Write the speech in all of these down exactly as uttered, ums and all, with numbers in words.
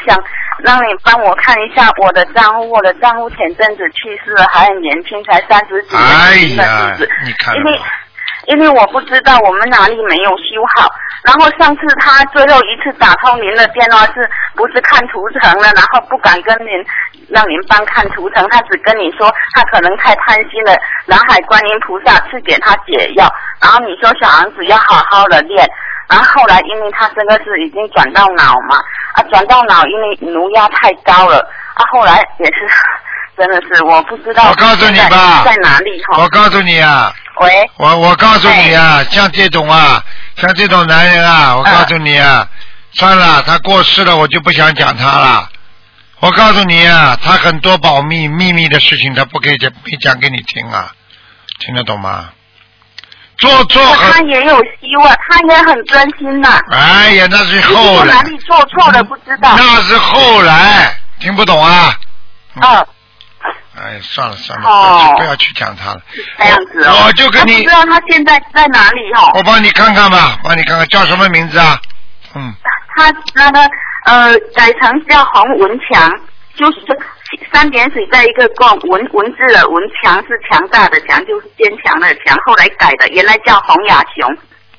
想让你帮我看一下我的账户，我的账户前阵子去世了，还很年轻，才三十几岁的日子。 你看因为因为我不知道我们哪里没有修好，然后上次他最后一次打通您的电话是不是看图腾了，然后不敢跟您让您帮看图腾，他只跟你说他可能太贪心了，南海观音菩萨赐给他解药，然后你说小孩子要好好的练，然后后来因为他这个是已经转到脑嘛，啊转到脑因为颅压太高了，啊后来也是真的是我不知道我告诉你吧在哪里哈。 我告诉你啊， 喂， 我我告诉你啊，像这种啊，像这种男人啊，我告诉你啊，嗯、算了，他过世了，我就不想讲他了。我告诉你啊，他很多保密秘密的事情，他不可以讲，没讲给你听啊，听得懂吗？做错他也有希望，他也很专心的。 哎呀，那是后来。 哪里做错了不知道。 那是后来，听不懂啊？ 嗯。哦哎，算了算了，哦、不要去讲他了。 这样子哦。 我就跟你。 不知道他现在在哪里哦。 我帮你看看吧，帮你看看叫什么名字啊？嗯。 他那个呃改成叫洪文强，就是三点水在一个共文文字的文强是强大的强，就是坚强的强，后来改的，原来叫洪雅雄。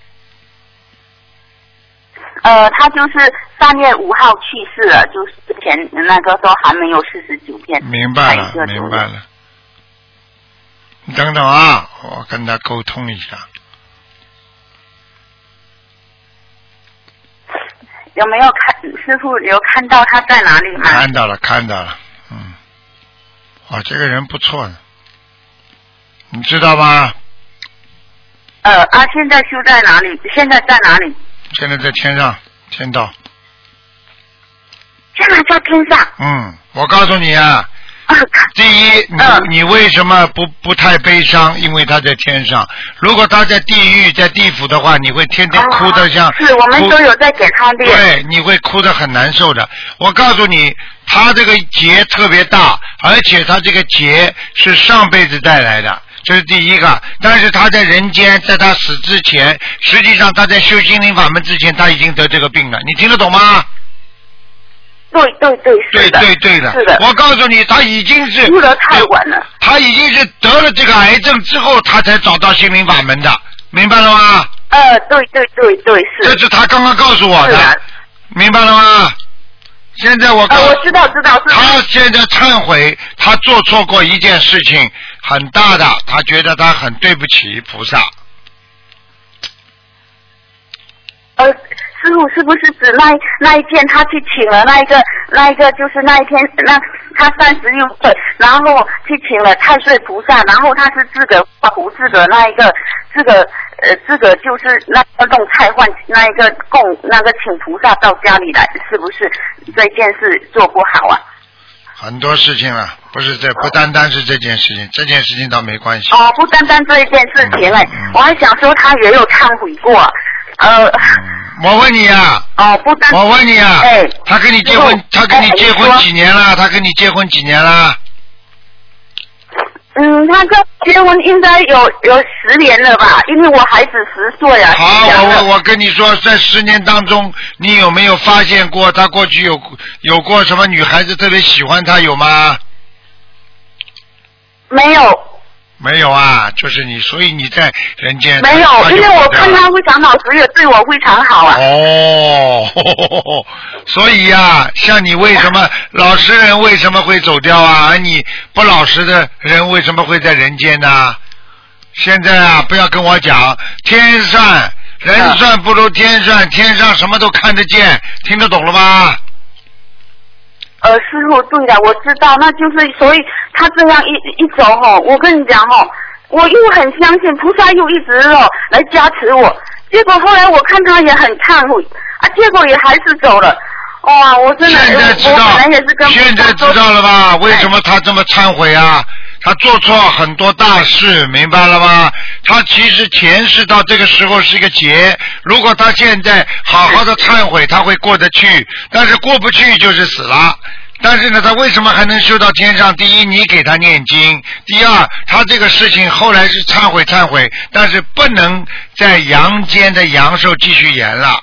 呃，他就是三月五号去世了，就是之前那个都还没有四十九天。 明白了，明白了。你等等啊，我跟他沟通一下。 有没有看师傅有看到他在哪里吗？ 看到了，看到了，嗯。哇，这个人不错的，你知道吗？ 呃啊，现在修在哪里？现在在哪里？ 现在在天上，天道。 现在在天上。 嗯，我告诉你啊，第一，你、呃、你为什么不不太悲伤？因为他在天上。如果他在地狱、在地府的话，你会天天哭得像。 是我们都有在给他练。 对，你会哭得很难受的。我告诉你，他这个劫特别大，而且他这个劫是上辈子带来的。这是第一个，但是他在人间，在他死之前，实际上他在修心灵法门之前，他已经得这个病了，你听得懂吗？ 对对对， 对对对的， 是的。 我告诉你，他已经是哭得太晚了， 他已经是得了这个癌症之后，他才找到心灵法门的，明白了吗？ 呃，对对对对，是。 这是他刚刚告诉我的，的明白了吗？现在我告、 呃、我知道知道， 他现在忏悔，他做错过一件事情很大的，他觉得他很对不起菩萨。 呃，师傅是不是指那那一件他去请了那一个那一个就是那一天那他三十六岁，然后去请了太岁菩萨，然后他是资格画符资格那一个资格呃资格就是那个弄菜换那一个供那个请菩萨到家里来，是不是这件事做不好啊？ 很多事情啊，不是这不单单是这件事情，这件事情倒没关系。 哦，不单单这一件事情哎、嗯嗯，我还想说他也有忏悔过。呃、嗯， 我问你啊， 哦，不单， 我问你啊， 哎， 他跟你结婚，他跟你结婚几年了？他跟你结婚几年了？ 嗯，他跟结婚应该有有十年了吧？因为我孩子十岁啊。 好，我我我跟你说，在十年当中，你有没有发现过他过去有有过什么女孩子特别喜欢他有吗？ 没有。 没有啊，就是你，所以你在人间没有，因为我看他非常老实，也对我非常好啊。 哦，呵呵呵所以呀、啊，像你为什么老实人为什么会走掉啊？而你不老实的人为什么会在人间呢？现在啊，不要跟我讲天算人算不如天算，天上什么都看得见，听得懂了吗？ 呃，师傅，对的，我知道，那就是所以他这样一一走吼，我跟你讲吼，我又很相信菩萨又一直哦来加持我，结果后来我看他也很忏悔啊，结果也还是走了，哇，我真的现在知道， 我本来也是跟现在知道了吧？为什么他这么忏悔啊？他做错很多大事，明白了吗？他其实前世到这个时候是一个劫，如果他现在好好的忏悔，他会过得去，但是过不去就是死了。但是呢，他为什么还能修到天上？第一，你给他念经；第二，他这个事情后来是忏悔忏悔，但是不能在阳间的阳寿继续延了，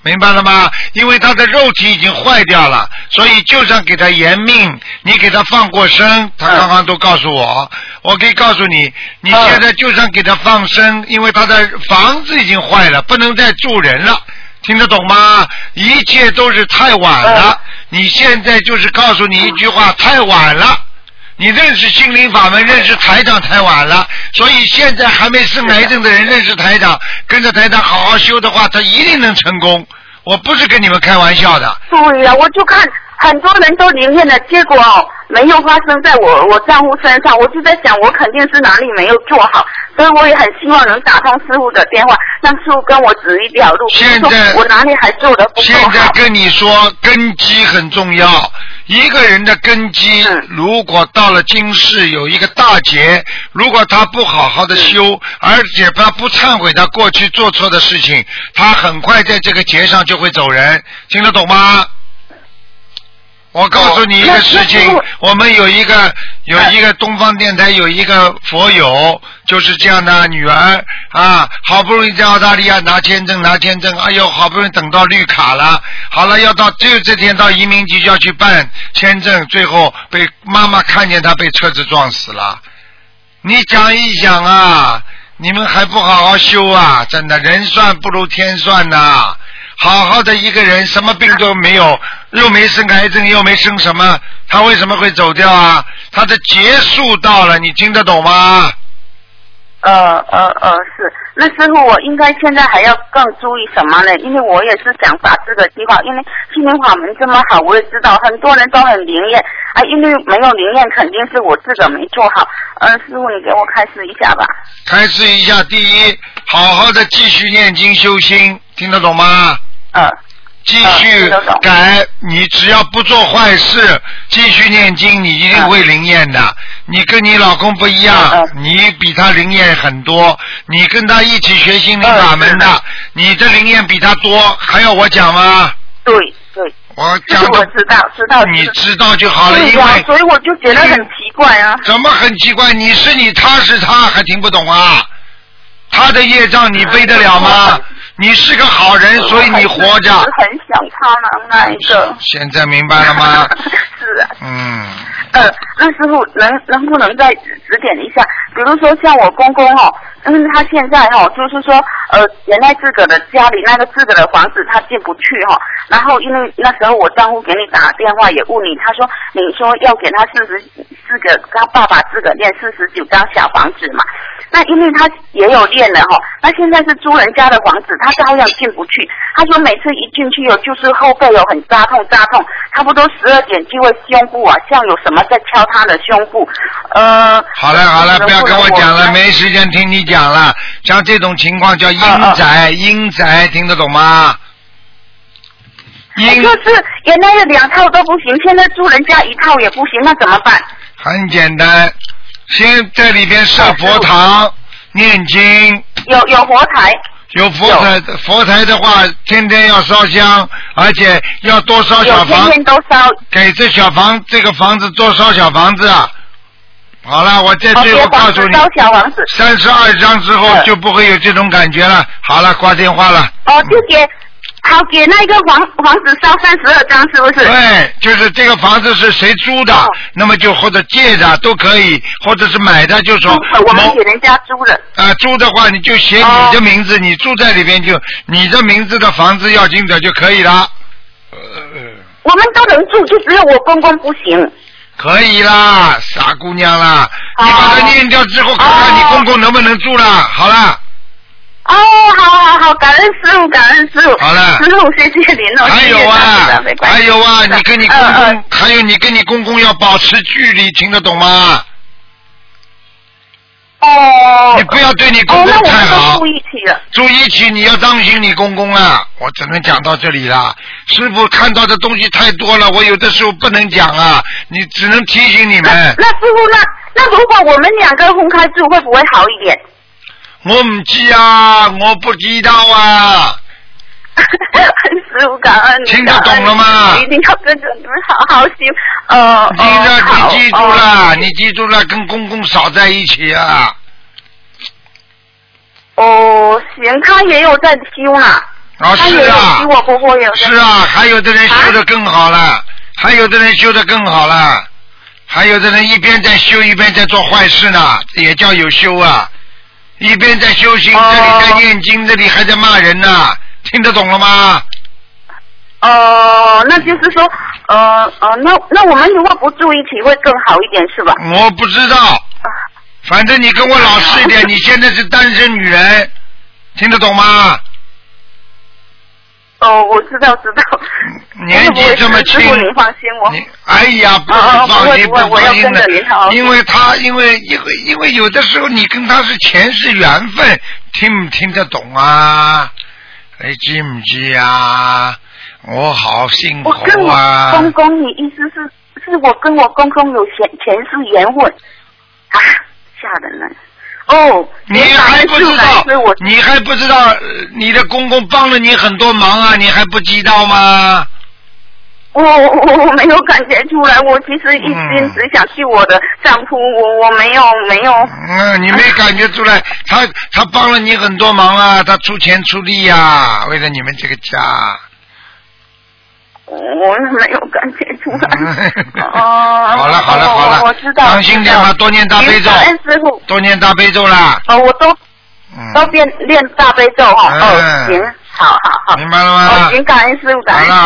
明白了吗？因为他的肉体已经坏掉了，所以就算给他延命，你给他放过生，他刚刚都告诉我，我可以告诉你，你现在就算给他放生，因为他的房子已经坏了，不能再住人了，听得懂吗？一切都是太晚了，你现在就是告诉你一句话，太晚了。你认识心灵法门，认识台长太晚了，所以现在还没生癌症的人认识台长，跟着台长好好修的话，他一定能成功。我不是跟你们开玩笑的。 对呀、啊，我就看很多人都灵验了，结果哦没有发生在我我丈夫身上，我就在想，我肯定是哪里没有做好，所以我也很希望能打通师傅的电话，让师傅跟我指一条路。 现在我哪里还做得不够好？ 现在跟你说，根基很重要。一个人的根基，如果到了今世有一个大劫，如果他不好好的修，而且他不忏悔他过去做错的事情，他很快在这个劫上就会走人，听得懂吗？我告诉你一个事情，我们有一个有一个东方电台有一个佛友，就是这样的女儿啊，好不容易在澳大利亚拿签证拿签证，哎呦，好不容易等到绿卡了，好了，要到就这天到移民局就要去办签证，最后被妈妈看见她被车子撞死了。你想一想啊，你们还不好好修啊，真的，人算不如天算呐、啊。好好的一个人，什么病都没有，又没生癌症，又没生什么，他为什么会走掉啊？他的结束到了，你听得懂吗？ 呃呃呃，是。那师傅，我应该现在还要更注意什么呢？因为我也是想把这个计划，因为心灵法门这么好，我也知道很多人都很灵验啊，因为没有灵验，肯定是我自个没做好。呃，师傅，你给我开示一下吧。 开示一下，第一，好好的继续念经修心，听得懂吗？ 呃。 继续改，你只要不做坏事，继续念经，你一定会灵验的。你跟你老公不一样，你比他灵验很多，你跟他一起学心灵法门的，你的灵验比他多，还要我讲吗？ 对对。 我讲的， 我知道，知道。 你知道就好了，因为所以我就觉得很奇怪啊。 怎么很奇怪？你是你，他是他，还听不懂啊？他的业障你背得了吗？你是个好人，所以你活着。 我很想他们那一个。 现在明白了吗？ 是啊。 嗯。 呃，那师傅能能不能再指点一下？比如说像我公公哦，因为他现在哦，就是说呃，原来自个的家里那个自个的房子他进不去哈、哦，然后因为那时候我丈夫给你打电话也问你，他说你说要给他四十四个，他爸爸自个练四十九张小房子嘛。那因为他也有练了哈、哦，那现在是租人家的房子，他照样进不去。他说每次一进去有就是后背有很扎痛扎痛，差不多十二点就会胸部啊，像有什么在敲他的胸部。呃， 好了好了，不要跟我讲了，没时间听你讲了。像这种情况叫阴宅，阴宅听得懂吗？阴就是原来的两套都不行，现在住人家一套也不行，那怎么办？ 很简单。先在里边设佛堂，念经。 有有佛台。 有佛台，佛台的话，天天要烧香，而且要多烧小房。 天天都烧。给这小房这个房子多烧小房子啊。好了，我在最后告诉你， 烧小房子。 三十二章之后就不会有这种感觉了。好了，挂电话了。 哦，就给。好，给那个房房子烧三十二张，是不是？ 对，就是这个房子是谁租的，哦、那么就或者借的都可以，或者是买的，就说、 嗯、我们给人家租的。 啊、呃，租的话你就写你的名字，哦、你住在里边就你的名字的房子要经者就可以了。呃， 我们都能住，就只有我公公不行。 可以啦，傻姑娘啦，哦、你把它念掉之后，看看你公公能不能住了。好了。 哦，好好好，感恩师傅，感恩师傅。 好了， 师傅，谢谢您哦。 还有啊，还有啊，你跟你公公， 呃、 还有你跟你公公要保持距离，听得懂吗？ 哦。 你不要对你公公太好。 哦，住一起了。 住一起，你要当心你公公啊！我只能讲到这里了。师傅看到的东西太多了，我有的时候不能讲啊，你只能提醒你们。 那, 那师傅，那那如果我们两个分开住，会不会好一点？ 我唔知啊，我不知道啊。 师父感恩你， 听得懂了吗？ 一定要跟着你们好好修。呃， 你哦， 你记住了，哦、你记住了，跟公公少在一起啊。 哦，行，他也有在修啦。 哦， 他也有是啊比，我婆婆有的。 是啊，还有的人修的更好了，还有的人修的更好了，还有的人一边在修一边在做坏事呢，这也叫有修啊。一边在修行， 哦这里在念经，这里还在骂人呢，听得懂了吗？ 哦，那就是说，呃呃，那那我们如果不住一起会更好一点，是吧？ 我不知道，反正你跟我老实一点，你现在是单身女人，听得懂吗？ 哦，我知道知道。 年纪这么轻， 师傅您放心我。 你哎呀，不哦放心， 不会不会我要放心的跟着您好好， 因为他因为因为因为有的时候你跟他是前世缘分，听唔听得懂啊？你知唔知啊？我好幸我跟福啊！ 我公公，你意思是是我跟我公公有前前世缘分啊？吓人了。哦， 你还不知道所以我， 你还不知道，呃你的公公帮了你很多忙啊，你还不知道吗？ 我我我没有感觉出来，我其实一心只想救我的丈夫，我我没有没有。 嗯，你没感觉出来，他他帮了你很多忙啊，他出钱出力呀、啊，为了你们这个家。 我没有感觉出来。哦， 好了好了好了， 我知道。 当心点吧，多念大悲咒。 感恩师傅。 多念大悲咒啦。 哦，我都嗯。 都练练大悲咒哈。 嗯哦，行，好好好。 明白了吗？ 哦，行，感恩师傅，感恩。 好了。